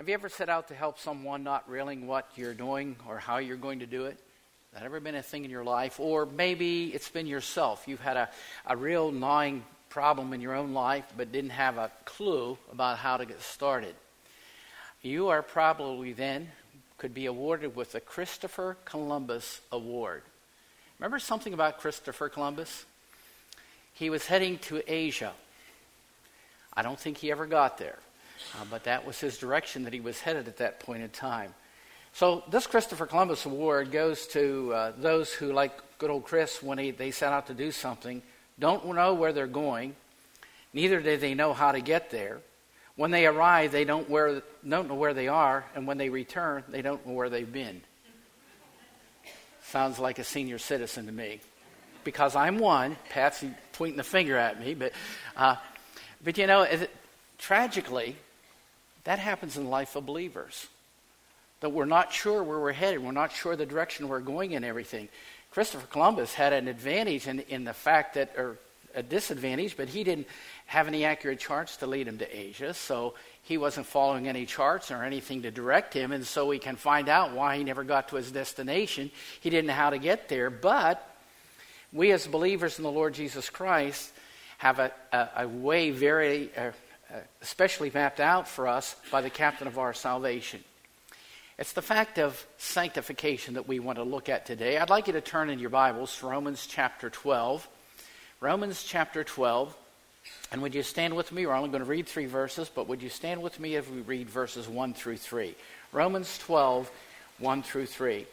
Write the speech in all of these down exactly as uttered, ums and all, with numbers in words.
Have you ever set out to help someone not realizing what you're doing or how you're going to do it? Has that ever been a thing in your life? Or maybe it's been yourself. You've had a, a real gnawing problem in your own life but didn't have a clue about how to get started. You are probably then could be awarded with the Christopher Columbus Award. Remember something about Christopher Columbus? He was heading to Asia. I don't think he ever got there. Uh, but that was his direction that he was headed at that point in time. So this Christopher Columbus Award goes to uh, those who, like good old Chris, when he, they set out to do something, don't know where they're going, neither do they know how to get there. When they arrive, they don't, where, don't know where they are, and when they return, they don't know where they've been. Sounds like a senior citizen to me. Because I'm one, Pat's pointing the finger at me, but, uh, but you know, it, tragically, that happens in the life of believers. That we're not sure where we're headed. We're not sure the direction we're going in everything. Christopher Columbus had an advantage in, in the fact that, or a disadvantage, but he didn't have any accurate charts to lead him to Asia. So he wasn't following any charts or anything to direct him. And so we can find out why he never got to his destination. He didn't know how to get there. But we as believers in the Lord Jesus Christ have a, a, a way very... Uh, Uh, especially mapped out for us by the captain of our salvation. It's the fact of sanctification that we want to look at today. I'd like you to turn in your Bibles to Romans chapter twelve. Romans chapter twelve. And would you stand with me? We're only going to read three verses, but would you stand with me as we read verses one through three? Romans twelve, one through three.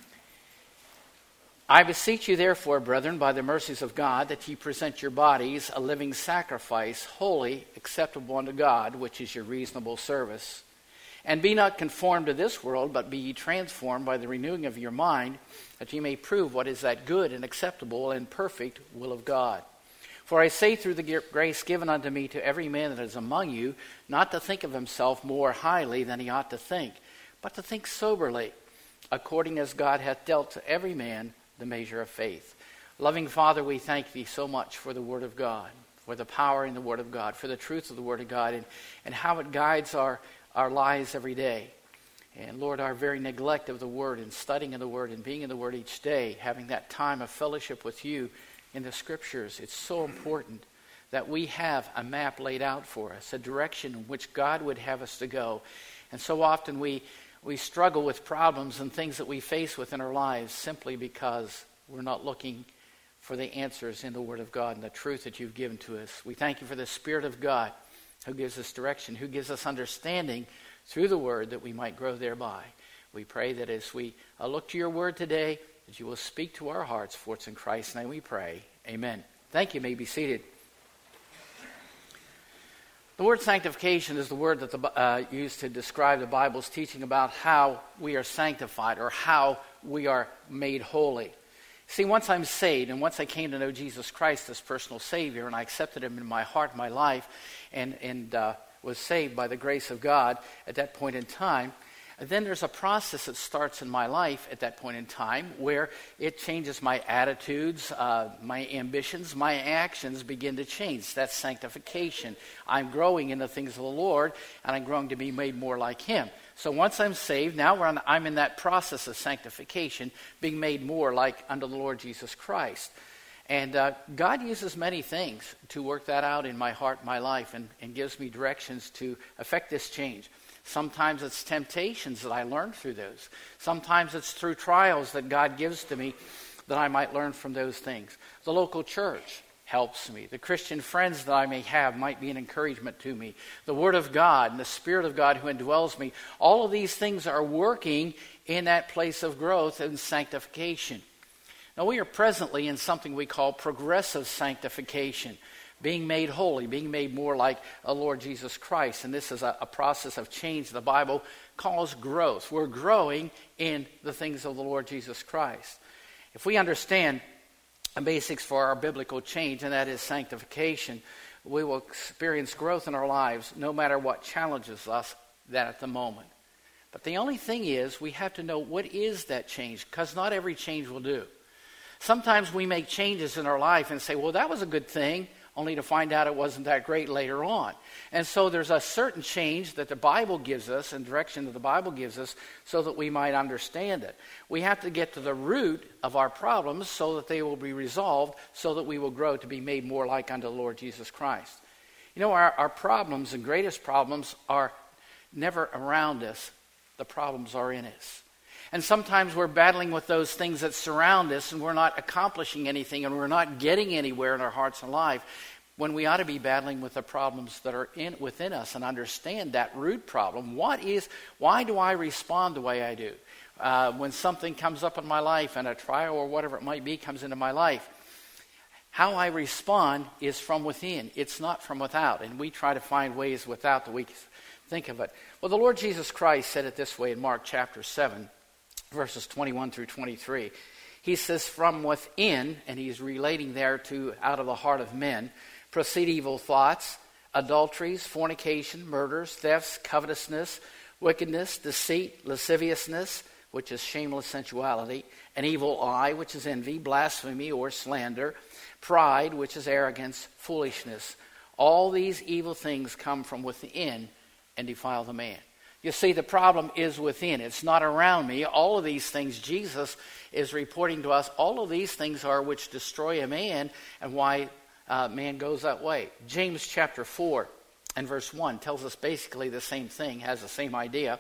I beseech you therefore, brethren, by the mercies of God, that ye present your bodies a living sacrifice, holy, acceptable unto God, which is your reasonable service. And be not conformed to this world, but be ye transformed by the renewing of your mind, that ye may prove what is that good and acceptable and perfect will of God. For I say through the grace given unto me to every man that is among you, not to think of himself more highly than he ought to think, but to think soberly, according as God hath dealt to every man the measure of faith. Loving Father, we thank thee so much for the Word of God, for the power in the Word of God, for the truth of the Word of God, and, and how it guides our, our lives every day. And Lord, our very neglect of the Word and studying of the Word and being in the Word each day, having that time of fellowship with you in the Scriptures, it's so important that we have a map laid out for us, a direction in which God would have us to go. And so often we We struggle with problems and things that we face within our lives simply because we're not looking for the answers in the Word of God and the truth that you've given to us. We thank you for the Spirit of God who gives us direction, who gives us understanding through the Word that we might grow thereby. We pray that as we uh, look to your Word today, that you will speak to our hearts, for it's in Christ's name we pray. Amen. Thank you. You may be seated. The word sanctification is the word that the uh, used to describe the Bible's teaching about how we are sanctified or how we are made holy. See, once I'm saved and once I came to know Jesus Christ as personal Savior and I accepted Him in my heart, my life, and, and uh, was saved by the grace of God at that point in time, then there's a process that starts in my life at that point in time where it changes my attitudes, uh, my ambitions, my actions begin to change. That's sanctification. I'm growing in the things of the Lord, and I'm growing to be made more like Him. So once I'm saved, now we're on, I'm in that process of sanctification, being made more like unto the Lord Jesus Christ. And uh, God uses many things to work that out in my heart, my life, and, and gives me directions to affect this change. Sometimes it's temptations that I learn through those. Sometimes it's through trials that God gives to me that I might learn from those things. The local church helps me. The Christian friends that I may have might be an encouragement to me. The Word of God and the Spirit of God who indwells me. All of these things are working in that place of growth and sanctification. Now we are presently in something we call progressive sanctification. Being made holy, being made more like the Lord Jesus Christ. And this is a, a process of change the Bible calls growth. We're growing in the things of the Lord Jesus Christ. If we understand the basics for our biblical change, and that is sanctification, we will experience growth in our lives no matter what challenges us that at the moment. But the only thing is we have to know what is that change, because not every change will do. Sometimes we make changes in our life and say, well, that was a good thing. only to find out it wasn't that great later on. And so there's a certain change that the Bible gives us and direction that the Bible gives us so that we might understand it. We have to get to the root of our problems so that they will be resolved, so that we will grow to be made more like unto the Lord Jesus Christ. You know, our, our problems and greatest problems are never around us. The problems are in us. And sometimes we're battling with those things that surround us and we're not accomplishing anything and we're not getting anywhere in our hearts and life when we ought to be battling with the problems that are in within us and understand that root problem. What is, why do I respond the way I do? Uh, when something comes up in my life and a trial or whatever it might be comes into my life, how I respond is from within. It's not from without. And we try to find ways without that we think of it. Well, the Lord Jesus Christ said it this way in Mark chapter seven. Verses twenty-one through twenty-three. He says, from within, and he's relating there to out of the heart of men, proceed evil thoughts, adulteries, fornication, murders, thefts, covetousness, wickedness, deceit, lasciviousness, which is shameless sensuality, an evil eye, which is envy, blasphemy or slander, pride, which is arrogance, foolishness. All these evil things come from within and defile the man. You see, the problem is within. It's not around me. All of these things Jesus is reporting to us. All of these things are which destroy a man and why uh, man goes that way. James chapter four and verse one tells us basically the same thing, has the same idea.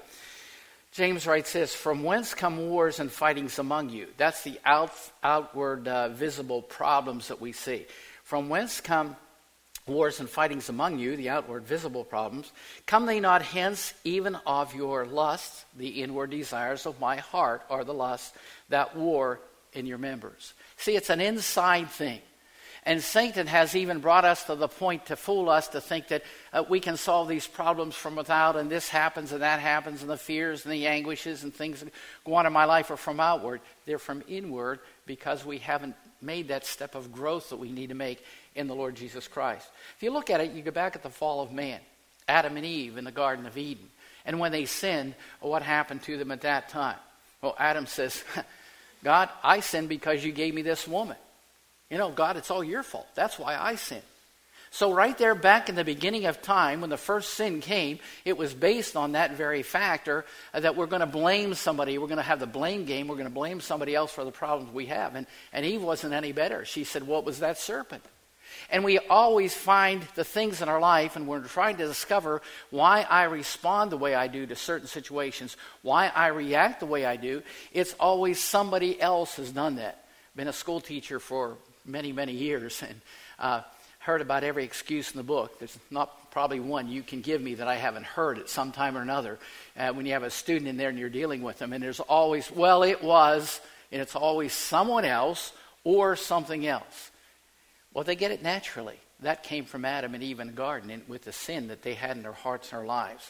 James writes this, from whence come wars and fightings among you? That's the out, outward uh, visible problems that we see. From whence come wars and fightings among you, the outward visible problems, come they not hence even of your lusts? The inward desires of my heart are the lusts that war in your members. See, it's an inside thing. And Satan has even brought us to the point to fool us to think that uh, we can solve these problems from without, and this happens and that happens, and the fears and the anguishes and things that go on in my life are from outward. They're from inward because we haven't made that step of growth that we need to make in the Lord Jesus Christ. If you look at it, you go back at the fall of man, Adam and Eve in the Garden of Eden. And when they sinned, what happened to them at that time? Well, Adam says, God, I sinned because you gave me this woman. You know, God, it's all your fault. That's why I sinned. So right there back in the beginning of time, when the first sin came, it was based on that very factor uh, that we're going to blame somebody. We're going to have the blame game. We're going to blame somebody else for the problems we have. And, and Eve wasn't any better. She said, what was that serpent? And we always find the things in our life, and we're trying to discover why I respond the way I do to certain situations, why I react the way I do. It's always somebody else has done that. Been a school teacher for many, many years, and uh, heard about every excuse in the book. There's not probably one you can give me that I haven't heard at some time or another uh, when you have a student in there and you're dealing with them. And there's always, well, it was, and it's always someone else or something else. Well, they get it naturally. That came from Adam and Eve in the garden and with the sin that they had in their hearts and their lives.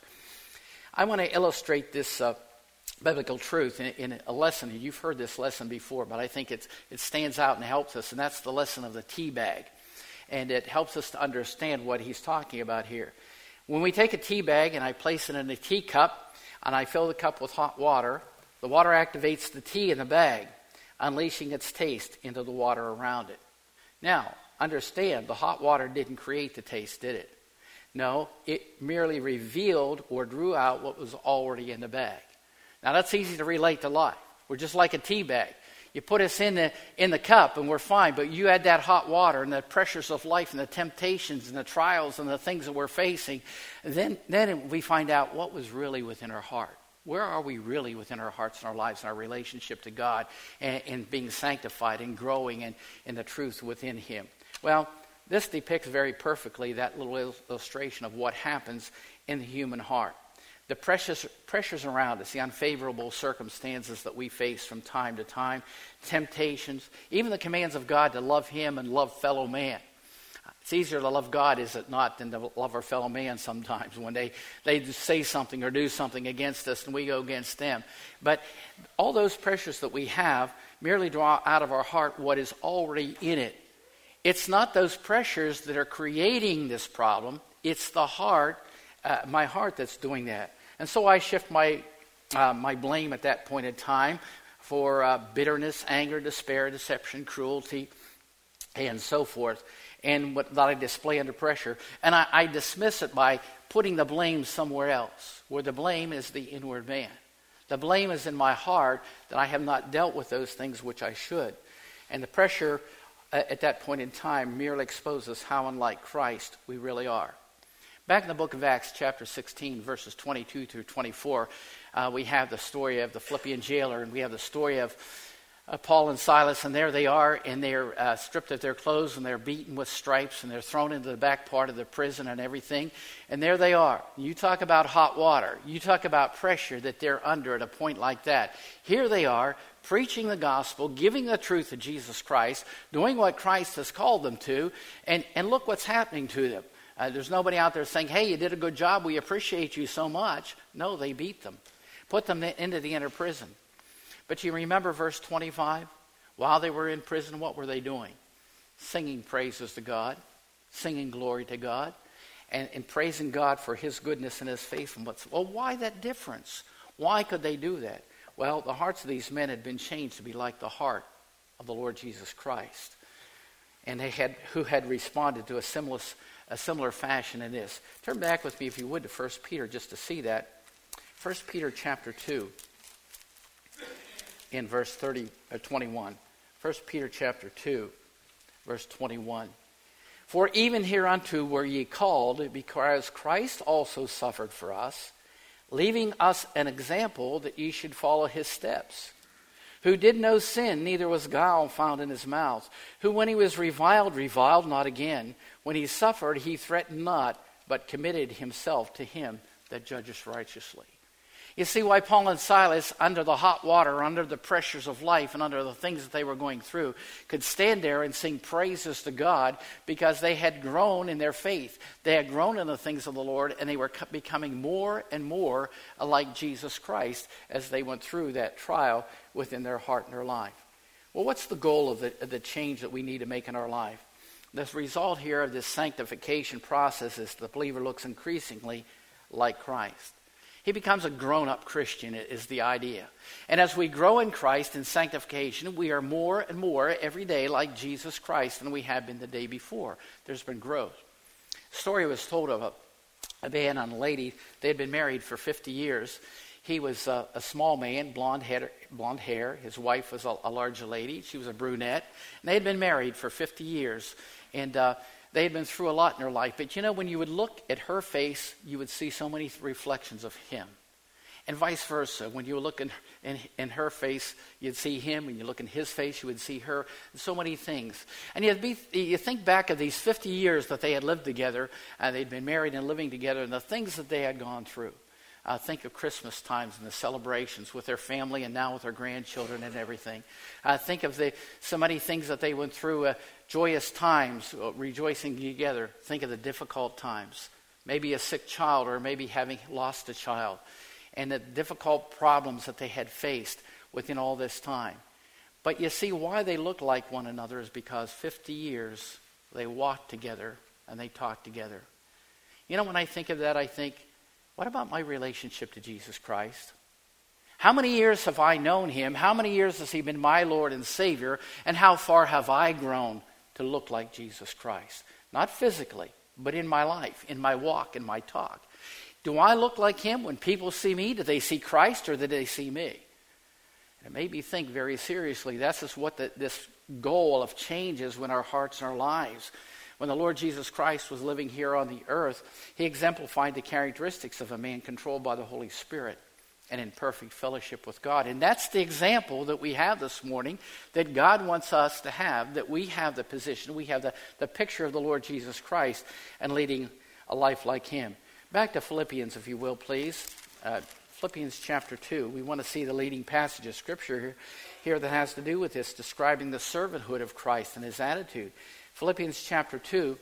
I want to illustrate this uh, biblical truth in, in a lesson. And you've heard this lesson before, but I think it's, it stands out and helps us, and that's the lesson of the tea bag. And it helps us to understand what he's talking about here. When we take a tea bag and I place it in a teacup and I fill the cup with hot water, the water activates the tea in the bag, unleashing its taste into the water around it. Now, understand, the hot water didn't create the taste, did it? No, it merely revealed or drew out what was already in the bag. Now, that's easy to relate to life. We're just like a tea bag. You put us in the in the cup and we're fine, but you add that hot water and the pressures of life and the temptations and the trials and the things that we're facing, then, then we find out what was really within our heart. Where are we really within our hearts and our lives and our relationship to God and, and being sanctified and growing in, in the truth within Him? Well, this depicts very perfectly that little illustration of what happens in the human heart. The pressures, pressures around us, the unfavorable circumstances that we face from time to time, temptations, even the commands of God to love Him and love fellow man. It's easier to love God, is it not, than to love our fellow man sometimes when they, they say something or do something against us and we go against them. But all those pressures that we have merely draw out of our heart what is already in it. It's not those pressures that are creating this problem. It's the heart, uh, my heart that's doing that. And so I shift my uh, my blame at that point in time for uh, bitterness, anger, despair, deception, cruelty, and so forth. and what that I display under pressure. And I, I dismiss it by putting the blame somewhere else, where the blame is the inward man. The blame is in my heart that I have not dealt with those things which I should. And the pressure uh, at that point in time merely exposes how unlike Christ we really are. Back in the book of Acts, chapter sixteen, verses twenty-two through twenty-four, uh, we have the story of the Philippian jailer, and we have the story of uh, Paul and Silas, and there they are, and they're uh, stripped of their clothes, and they're beaten with stripes, and they're thrown into the back part of the prison and everything, and there they are. You talk about hot water. You talk about pressure that they're under at a point like that. Here they are, preaching the gospel, giving the truth of Jesus Christ, doing what Christ has called them to, and, and look what's happening to them. Uh, there's nobody out there saying, hey, you did a good job, we appreciate you so much. No, they beat them, put them into the inner prison. But you remember verse twenty-five? While they were in prison, what were they doing? Singing praises to God, singing glory to God, and, and praising God for his goodness and his faithfulness. Well, why that difference? Why could they do that? Well, the hearts of these men had been changed to be like the heart of the Lord Jesus Christ, and they had who had responded to a similar a similar fashion in this. Turn back with me, if you would, to First Peter just to see that. First Peter chapter two, in verse thirty, uh, twenty-one. First Peter chapter two, verse twenty-one. For even hereunto were ye called, because Christ also suffered for us, leaving us an example that ye should follow his steps, who did no sin, neither was guile found in his mouth, who when he was reviled, reviled not again. When he suffered, he threatened not, but committed himself to him that judgeth righteously. You see why Paul and Silas, under the hot water, under the pressures of life, and under the things that they were going through, could stand there and sing praises to God, because they had grown in their faith. They had grown in the things of the Lord, and they were becoming more and more like Jesus Christ as they went through that trial within their heart and their life. Well, what's the goal of the, of the change that we need to make in our life? The result here of this sanctification process is the believer looks increasingly like Christ. He becomes a grown-up Christian is the idea. And as we grow in Christ in sanctification, we are more and more every day like Jesus Christ than we have been the day before. There's been growth. A story was told of a, a man and a lady. They had been married for fifty years. He was a, a small man, blonde hair, blonde hair. His wife was a, a larger lady. She was a brunette. And they had been married for fifty years. And uh, they had been through a lot in their life. But you know, when you would look at her face, you would see so many reflections of him. And vice versa. When you look in, in, in her face, you'd see him. When you look in his face, you would see her. So many things. And you'd be, you think back of these fifty years that they had lived together, and they'd been married and living together, and the things that they had gone through. Uh, think of Christmas times and the celebrations with their family and now with their grandchildren and everything. Uh, think of the so many things that they went through, uh, joyous times, uh, rejoicing together. Think of the difficult times. Maybe a sick child, or maybe having lost a child. And the difficult problems that they had faced within all this time. But you see, why they look like one another is because fifty years they walked together and they talked together. You know, when I think of that, I think, what about my relationship to Jesus Christ? How many years have I known him? How many years has he been my Lord and Savior? And how far have I grown to look like Jesus Christ? Not physically, but in my life, in my walk, in my talk. Do I look like him? When people see me, do they see Christ or do they see me? And it made me think very seriously. That's just what the, this goal of change is when our hearts and our lives. When the Lord Jesus Christ was living here on the earth, he exemplified the characteristics of a man controlled by the Holy Spirit and in perfect fellowship with God. And that's the example that we have this morning that God wants us to have, that we have the position, we have the, the picture of the Lord Jesus Christ and leading a life like him. Back to Philippians, if you will, please. Uh, Philippians chapter two. We want to see the leading passage of Scripture here, here that has to do with this, describing the servanthood of Christ and his attitude. Philippians chapter two,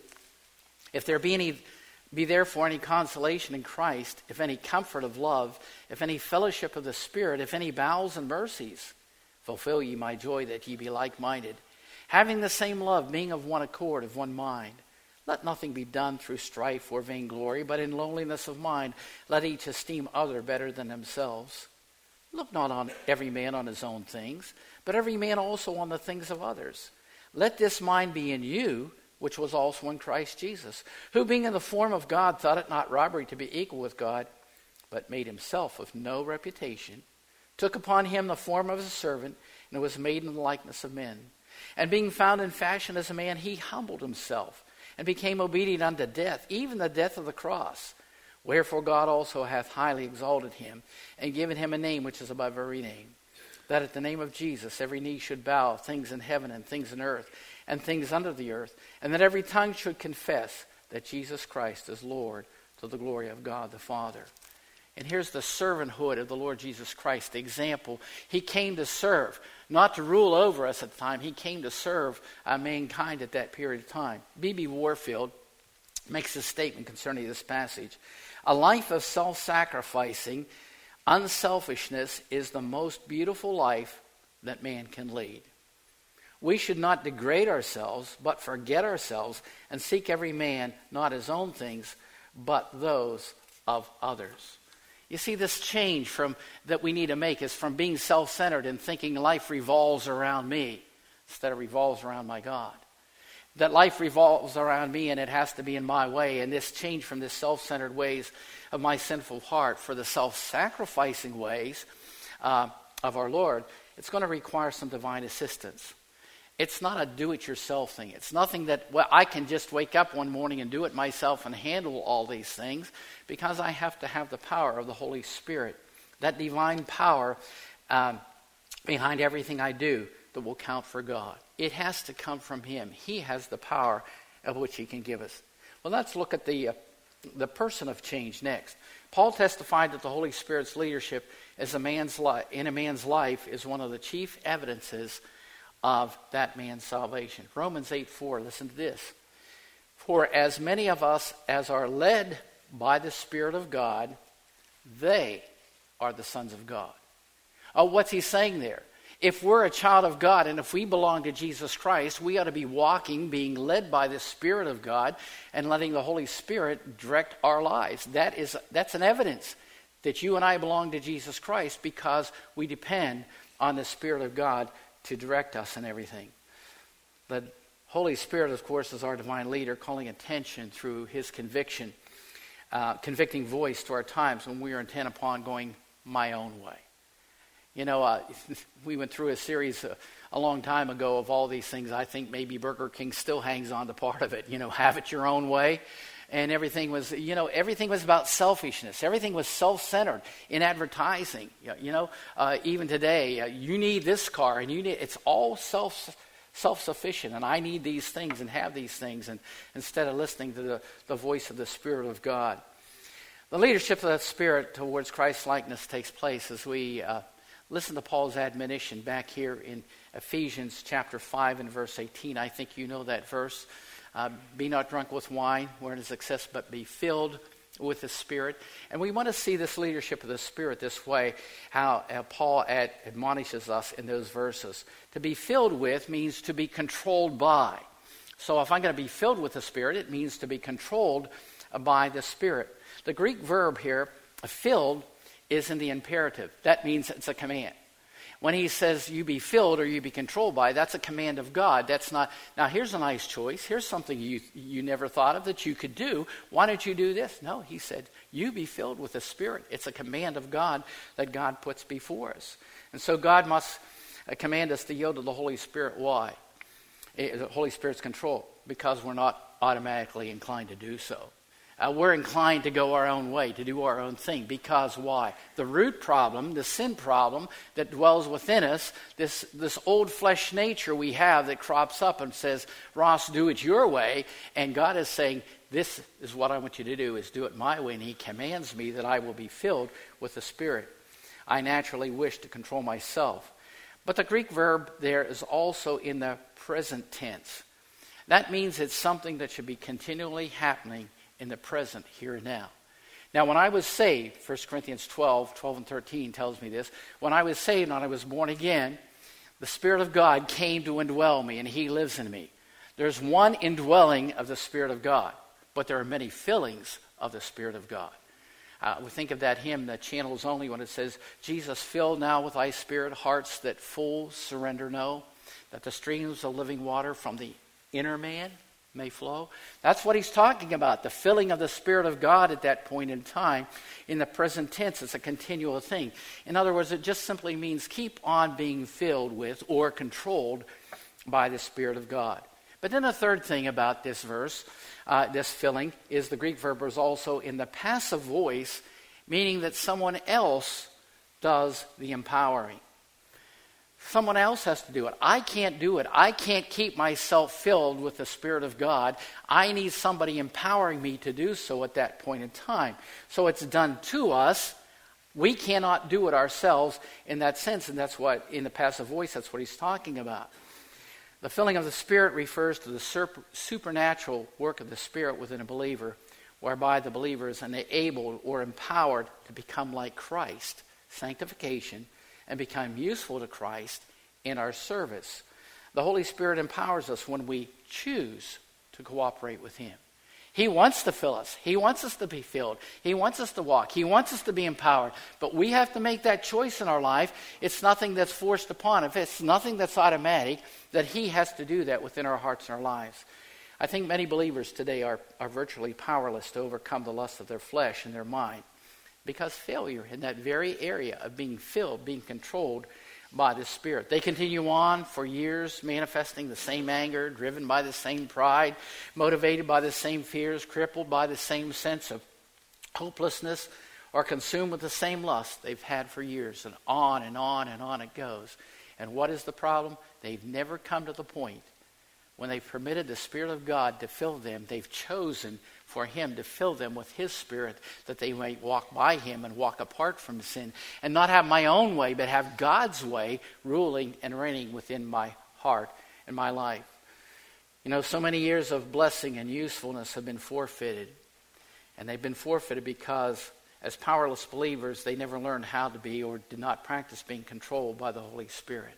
if there be any, be therefore any consolation in Christ, if any comfort of love, if any fellowship of the Spirit, if any bowels and mercies, fulfill ye my joy that ye be like-minded, having the same love, being of one accord, of one mind. Let nothing be done through strife or vainglory, but in lowliness of mind, let each esteem other better than themselves. Look not on every man on his own things, but every man also on the things of others. Let this mind be in you, which was also in Christ Jesus, who being in the form of God thought it not robbery to be equal with God, but made himself of no reputation, took upon him the form of a servant, and was made in the likeness of men. And being found in fashion as a man, he humbled himself, and became obedient unto death, even the death of the cross. Wherefore God also hath highly exalted him, and given him a name which is above every name, that at the name of Jesus every knee should bow, things in heaven and things in earth, and things under the earth, and that every tongue should confess that Jesus Christ is Lord, to the glory of God the Father. And here's the servanthood of the Lord Jesus Christ, the example. He came to serve, not to rule over us at the time. He came to serve uh, mankind at that period of time. B B Warfield makes a statement concerning this passage. A life of self-sacrificing, unselfishness is the most beautiful life that man can lead. We should not degrade ourselves, but forget ourselves and seek every man not his own things, but those of others. You see, this change from that we need to make is from being self-centered and thinking life revolves around me instead of revolves around my God. That life revolves around me and it has to be in my way. And this change from this self-centered ways of my sinful heart for the self-sacrificing ways uh, of our Lord, it's going to require some divine assistance. It's not a do-it-yourself thing. It's nothing that, well, I can just wake up one morning and do it myself and handle all these things, because I have to have the power of the Holy Spirit, that divine power um, behind everything I do that will count for God. It has to come from him. He has the power of which he can give us. Well, let's look at the, uh, the person of change next. Paul testified that the Holy Spirit's leadership as a man's li- in a man's life is one of the chief evidences of that man's salvation. Romans eight four, listen to this. For as many of us as are led by the Spirit of God, they are the sons of God. Oh, what's he saying there? If we're a child of God and if we belong to Jesus Christ, we ought to be walking, being led by the Spirit of God and letting the Holy Spirit direct our lives. That is, that's an evidence that you and I belong to Jesus Christ, because we depend on the Spirit of God to direct us in everything. The Holy Spirit, of course, is our divine leader, calling attention through his conviction, uh, convicting voice to our times when we are intent upon going my own way. You know, uh, we went through a series uh, a long time ago of all these things. I think maybe Burger King still hangs on to part of it. You know, have it your own way. And everything was, you know, everything was about selfishness. Everything was self-centered in advertising. You know, uh, even today, uh, you need this car, and you need, it's all self, self-sufficient, and I need these things and have these things, and instead of listening to the, the voice of the Spirit of God. The leadership of the Spirit towards Christ-likeness takes place as we uh, listen to Paul's admonition back here in Ephesians chapter five and verse eighteen. I think you know that verse. Uh, be not drunk with wine, wherein is excess, but be filled with the Spirit. And we want to see this leadership of the Spirit this way, how uh, Paul ad- admonishes us in those verses. To be filled with means to be controlled by. So if I'm going to be filled with the Spirit, it means to be controlled by the Spirit. The Greek verb here, filled, is in the imperative. That means it's a command. When he says you be filled or you be controlled by, that's a command of God. That's not, now here's a nice choice. Here's something you, you never thought of that you could do. Why don't you do this? No, he said, you be filled with the Spirit. It's a command of God that God puts before us. And so God must uh, command us to yield to the Holy Spirit. Why? It, the Holy Spirit's control. Because we're not automatically inclined to do so. Uh, we're inclined to go our own way, to do our own thing. Because why? The root problem, the sin problem that dwells within us, this, this old flesh nature we have that crops up and says, Ross, do it your way. And God is saying, this is what I want you to do, is do it my way. And he commands me that I will be filled with the Spirit. I naturally wish to control myself. But the Greek verb there is also in the present tense. That means it's something that should be continually happening in the present, here and now. Now, when I was saved, First Corinthians twelve, twelve and thirteen tells me this. When I was saved and I was born again, the Spirit of God came to indwell me, and he lives in me. There's one indwelling of the Spirit of God, but there are many fillings of the Spirit of God. Uh, we think of that hymn, the Channels Only, when it says, Jesus, fill now with thy Spirit hearts that full surrender know, that the streams of living water from the inner man may flow. That's what he's talking about, the filling of the Spirit of God at that point in time. In the present tense, it's a continual thing. In other words, it just simply means keep on being filled with or controlled by the Spirit of God. But then the third thing about this verse, uh, this filling, is the Greek verb is also in the passive voice, meaning that someone else does the empowering. Someone else has to do it. I can't do it. I can't keep myself filled with the Spirit of God. I need somebody empowering me to do so at that point in time. So it's done to us. We cannot do it ourselves in that sense, and that's what, in the passive voice, that's what he's talking about. The filling of the Spirit refers to the super, supernatural work of the Spirit within a believer, whereby the believer is enabled or empowered to become like Christ, sanctification, and become useful to Christ in our service. The Holy Spirit empowers us when we choose to cooperate with Him. He wants to fill us. He wants us to be filled. He wants us to walk. He wants us to be empowered. But we have to make that choice in our life. It's nothing that's forced upon us. It's nothing that's automatic, that He has to do that within our hearts and our lives. I think many believers today are, are virtually powerless to overcome the lust of their flesh and their mind, because failure in that very area of being filled, being controlled by the Spirit. They continue on for years manifesting the same anger, driven by the same pride, motivated by the same fears, crippled by the same sense of hopelessness, or consumed with the same lust they've had for years. And on and on and on it goes. And what is the problem? They've never come to the point when they've permitted the Spirit of God to fill them. They've chosen for Him to fill them with His Spirit, that they might walk by Him and walk apart from sin, and not have my own way, but have God's way ruling and reigning within my heart and my life. You know, so many years of blessing and usefulness have been forfeited. And they've been forfeited because, as powerless believers, they never learned how to be or did not practice being controlled by the Holy Spirit.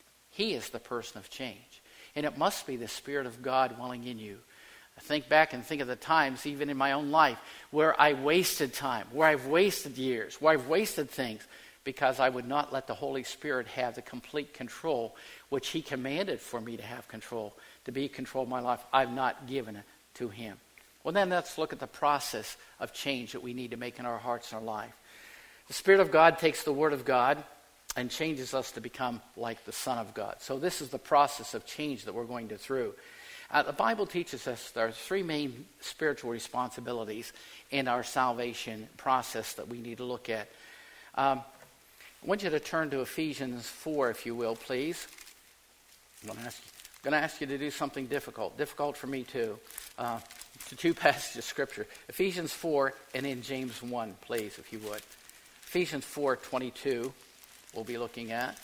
He is the person of change. And it must be the Spirit of God dwelling in you. I think back and think of the times, even in my own life, where I wasted time, where I've wasted years, where I've wasted things, because I would not let the Holy Spirit have the complete control, which He commanded for me to have control, to be control of my life. I've not given it to Him. Well, then let's look at the process of change that we need to make in our hearts and our life. The Spirit of God takes the Word of God and changes us to become like the Son of God. So this is the process of change that we're going to through. Uh, the Bible teaches us there are three main spiritual responsibilities in our salvation process that we need to look at. Um, I want you to turn to Ephesians four, if you will, please. I'm going to ask you, I'm going to ask you to do something difficult, difficult for me too. Uh, to two passages of Scripture, Ephesians four and in James one, please, if you would. Ephesians four twenty-two we'll be looking at.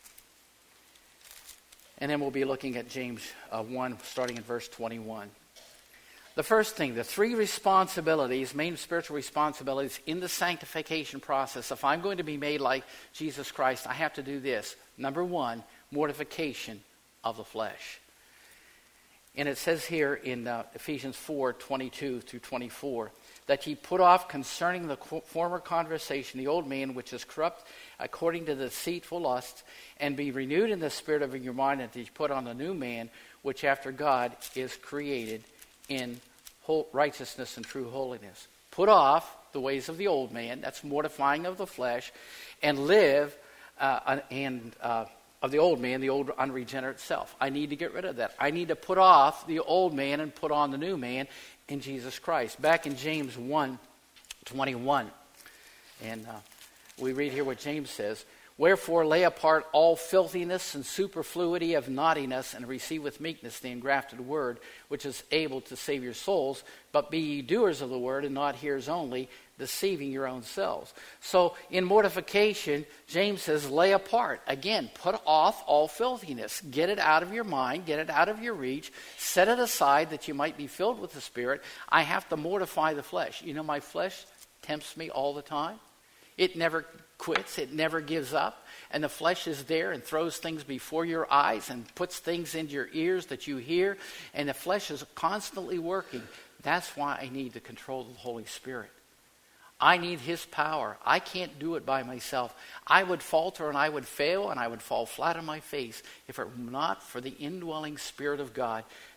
And then we'll be looking at James uh, one, starting in verse twenty-one. The first thing, the three responsibilities, main spiritual responsibilities in the sanctification process. If I'm going to be made like Jesus Christ, I have to do this. Number one, mortification of the flesh. And it says here in uh, Ephesians four twenty-two through twenty-four, that ye put off concerning the former conversation the old man which is corrupt according to the deceitful lusts, and be renewed in the spirit of your mind, and that ye put on the new man which after God is created in whole righteousness and true holiness. Put off the ways of the old man, that's mortifying of the flesh, and live uh, and uh, of the old man, the old unregenerate self. I need to get rid of that. I need to put off the old man and put on the new man in Jesus Christ. Back in James one twenty-one, and uh, we read here what James says, wherefore lay apart all filthiness and superfluity of naughtiness, and receive with meekness the engrafted word, which is able to save your souls. But be ye doers of the word, and not hearers only, deceiving your own selves. So in mortification, James says, lay apart. Again, put off all filthiness. Get it out of your mind. Get it out of your reach. Set it aside that you might be filled with the Spirit. I have to mortify the flesh. You know, my flesh tempts me all the time. It never quits. It never gives up. And the flesh is there and throws things before your eyes and puts things into your ears that you hear. And the flesh is constantly working. That's why I need the control of the Holy Spirit. I need His power. I can't do it by myself. I would falter and I would fail and I would fall flat on my face if it were not for the indwelling Spirit of God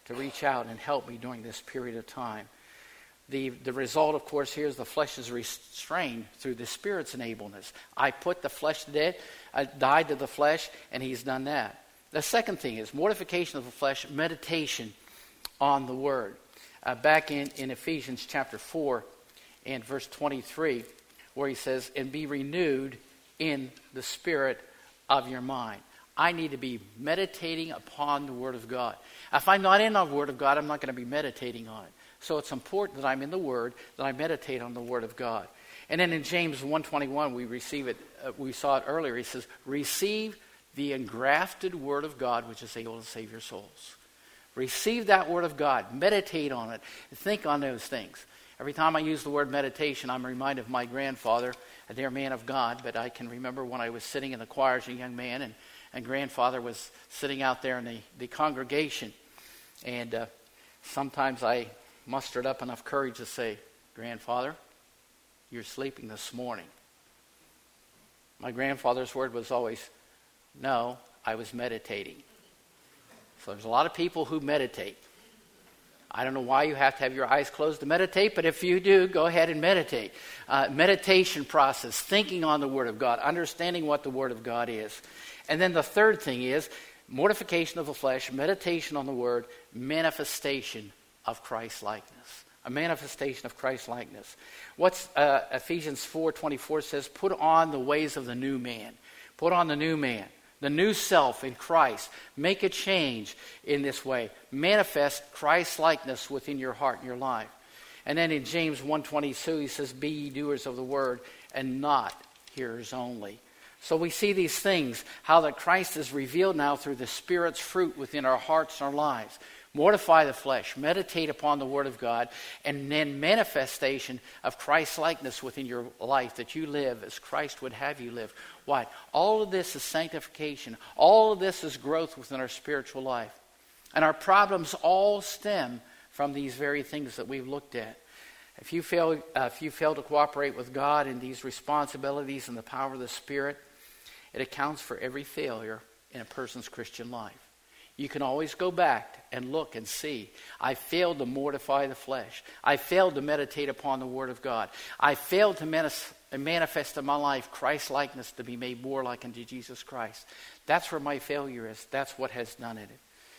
to reach out and help me during this period of time. The, the result, of course, here is the flesh is restrained through the Spirit's enableness. I put the flesh to death, I died to the flesh, and he's done that. The second thing is mortification of the flesh, meditation on the Word. Uh, back in, in Ephesians chapter four and verse twenty-three, where he says, and be renewed in the spirit of your mind. I need to be meditating upon the Word of God. If I'm not in the Word of God, I'm not going to be meditating on it. So it's important that I'm in the Word, that I meditate on the Word of God. And then in James one twenty-one, we receive it. Uh, we saw it earlier. He says, receive the engrafted Word of God, which is able to save your souls. Receive that Word of God. Meditate on it. Think on those things. Every time I use the word meditation, I'm reminded of my grandfather, a dear man of God. But I can remember when I was sitting in the choir as a young man, and, and grandfather was sitting out there in the, the congregation. And uh, sometimes I mustered up enough courage to say, grandfather, you're sleeping this morning. My grandfather's word was always, no, I was meditating. So there's a lot of people who meditate. I don't know why you have to have your eyes closed to meditate, but if you do, go ahead and meditate. Uh, meditation process, thinking on the Word of God, understanding what the Word of God is. And then the third thing is mortification of the flesh, meditation on the Word, manifestation of Christ-likeness. A manifestation of Christ-likeness. What's uh, Ephesians four twenty-four says, put on the ways of the new man. Put on the new man. The new self in Christ. Make a change in this way. Manifest Christ-likeness within your heart and your life. And then in James one twenty-two, he says, be ye doers of the word and not hearers only. So we see these things, how that Christ is revealed now through the Spirit's fruit within our hearts and our lives. Mortify the flesh, meditate upon the Word of God, and then manifestation of Christ-likeness within your life, that you live as Christ would have you live. Why? All of this is sanctification. All of this is growth within our spiritual life. And our problems all stem from these very things that we've looked at. If you fail, uh, if you fail to cooperate with God in these responsibilities and the power of the Spirit, it accounts for every failure in a person's Christian life. You can always go back and look and see. I failed to mortify the flesh. I failed to meditate upon the Word of God. I failed to manis- manifest in my life Christ-likeness, to be made more like unto Jesus Christ. That's where my failure is. That's what has done it.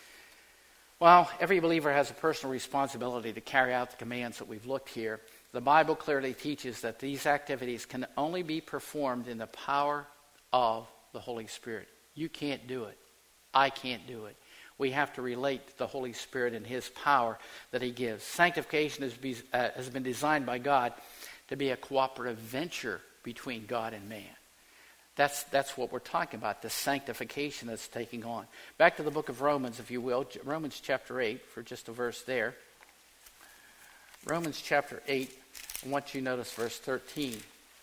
Well, every believer has a personal responsibility to carry out the commands that we've looked here. The Bible clearly teaches that these activities can only be performed in the power of the Holy Spirit. You can't do it. I can't do it. We have to relate to the Holy Spirit and His power that He gives. Sanctification has, be, uh, has been designed by God to be a cooperative venture between God and man. That's, that's what we're talking about, the sanctification that's taking on. Back to the book of Romans, if you will. Romans chapter eight, for just a verse there. Romans chapter eight, I want you to notice verse thirteen.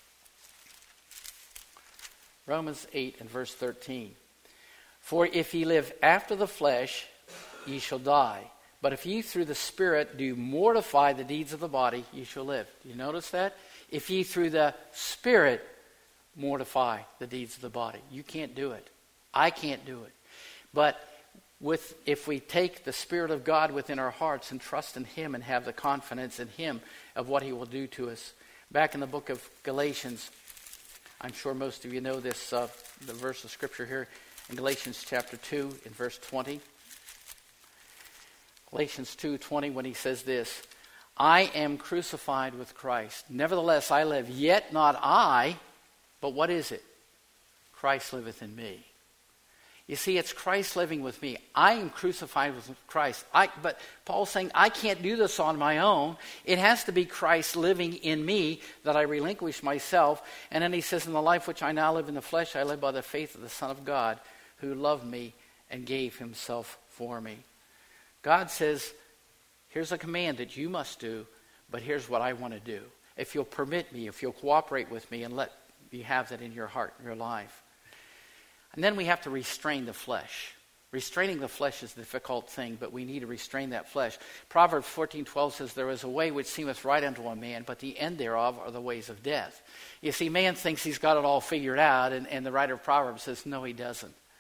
Romans eight and verse thirteen. For if ye live after the flesh, ye shall die. But if ye through the Spirit do mortify the deeds of the body, ye shall live. Do you notice that? If ye through the Spirit mortify the deeds of the body. You can't do it. I can't do it. But with if we take the Spirit of God within our hearts and trust in Him and have the confidence in Him of what He will do to us. Back in the book of Galatians, I'm sure most of you know this, uh, the verse of Scripture here. In Galatians chapter two, in verse twenty. Galatians two twenty, when he says this, I am crucified with Christ. Nevertheless, I live, yet not I, but what is it? Christ liveth in me. You see, it's Christ living with me. I am crucified with Christ. I, but Paul's saying, I can't do this on my own. It has to be Christ living in me that I relinquish myself. And then he says, in the life which I now live in the flesh, I live by the faith of the Son of God, who loved me and gave Himself for me. God says, here's a command that you must do, but here's what I want to do. If you'll permit me, if you'll cooperate with me and let me have that in your heart and your life. And then we have to restrain the flesh. Restraining the flesh is a difficult thing, but we need to restrain that flesh. Proverbs fourteen twelve says, there is a way which seemeth right unto a man, but the end thereof are the ways of death. You see, man thinks he's got it all figured out, and, and the writer of Proverbs says, no, he doesn't.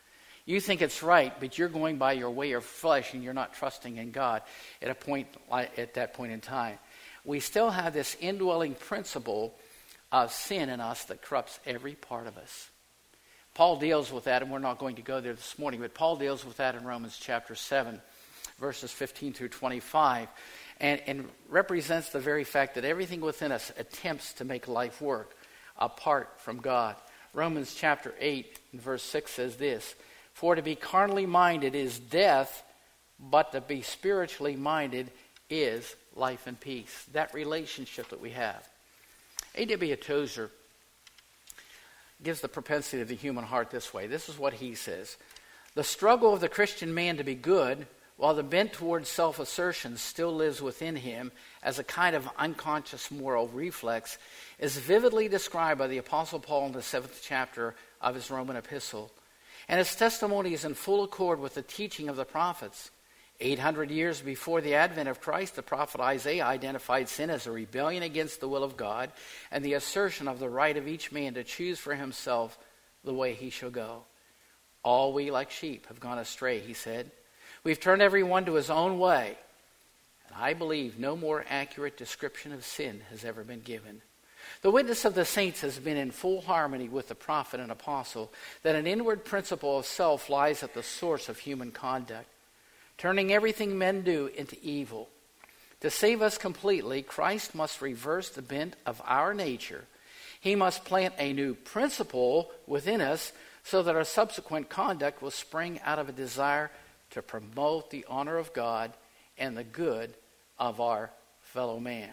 You think it's right, but you're going by your way of flesh and you're not trusting in God at a point at that point in time. We still have this indwelling principle of sin in us that corrupts every part of us. Paul deals with that, and we're not going to go there this morning, but Paul deals with that in Romans chapter seven, verses fifteen through twenty-five, and, and represents the very fact that everything within us attempts to make life work apart from God. Romans chapter eight and verse six says this, "For to be carnally minded is death, but to be spiritually minded is life and peace." That relationship that we have. A W Tozer gives the propensity of the human heart this way. This is what he says. "The struggle of the Christian man to be good, while the bent towards self-assertion still lives within him as a kind of unconscious moral reflex, is vividly described by the Apostle Paul in the seventh chapter of his Roman epistle. And his testimony is in full accord with the teaching of the prophets. eight hundred years before the advent of Christ, the prophet Isaiah identified sin as a rebellion against the will of God and the assertion of the right of each man to choose for himself the way he shall go. All we like sheep have gone astray, he said. We've turned every one to his own way. And I believe no more accurate description of sin has ever been given. The witness of the saints has been in full harmony with the prophet and apostle that an inward principle of self lies at the source of human conduct, turning everything men do into evil. To save us completely, Christ must reverse the bent of our nature. He must plant a new principle within us so that our subsequent conduct will spring out of a desire to promote the honor of God and the good of our fellow man.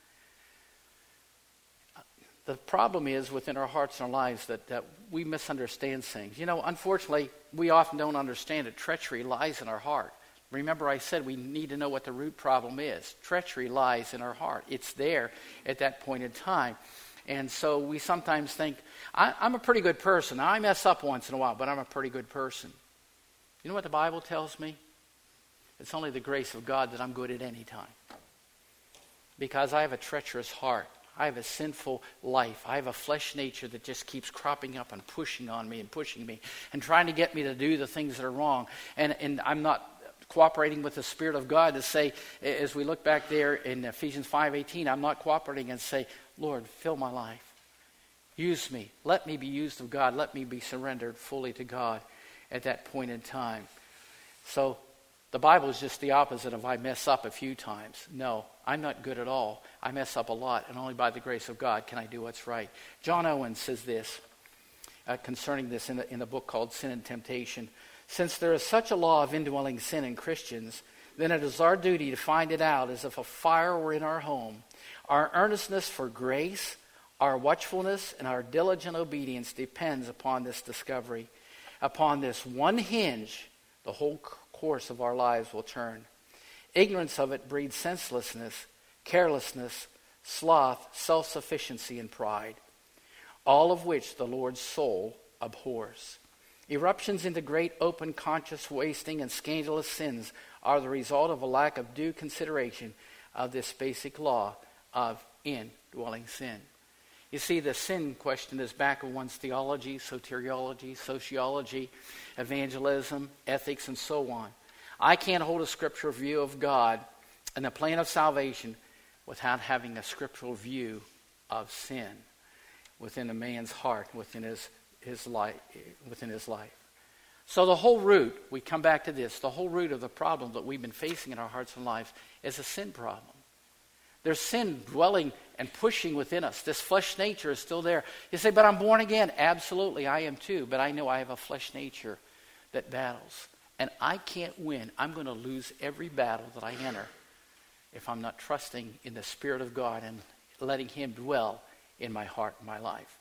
The problem is within our hearts and our lives that, that we misunderstand things. You know, unfortunately, we often don't understand that treachery lies in our heart. Remember I said we need to know what the root problem is. Treachery lies in our heart. It's there at that point in time. And so we sometimes think, I, I'm a pretty good person. I mess up once in a while, but I'm a pretty good person. You know what the Bible tells me? It's only the grace of God that I'm good at any time. Because I have a treacherous heart. I have a sinful life. I have a flesh nature that just keeps cropping up and pushing on me and pushing me and trying to get me to do the things that are wrong. And, and I'm not cooperating with the Spirit of God to say, as we look back there in Ephesians five eighteen, I'm not cooperating and say, Lord, fill my life. Use me. Let me be used of God. Let me be surrendered fully to God at that point in time. So the Bible is just the opposite of I mess up a few times. No, I'm not good at all. I mess up a lot, and only by the grace of God can I do what's right. John Owen says this uh, concerning this in the, in the book called Sin and Temptation. Since there is such a law of indwelling sin in Christians, then it is our duty to find it out as if a fire were in our home. Our earnestness for grace, our watchfulness, and our diligent obedience depends upon this discovery. Upon this one hinge, the whole course of our lives will turn. Ignorance of it breeds senselessness, carelessness, sloth, self-sufficiency, and pride, all of which the Lord's soul abhors. Eruptions into great open conscious wasting and scandalous sins are the result of a lack of due consideration of this basic law of indwelling sin. You see, the sin question is back of one's theology, soteriology, sociology, evangelism, ethics, and so on. I can't hold a scriptural view of God and the plan of salvation without having a scriptural view of sin within a man's heart, within his, his life, within his life. So the whole root, we come back to this, the whole root of the problem that we've been facing in our hearts and lives is a sin problem. There's sin dwelling and pushing within us. This flesh nature is still there. You say, but I'm born again. Absolutely, I am too. But I know I have a flesh nature that battles. And I can't win. I'm going to lose every battle that I enter if I'm not trusting in the Spirit of God and letting Him dwell in my heart and my life.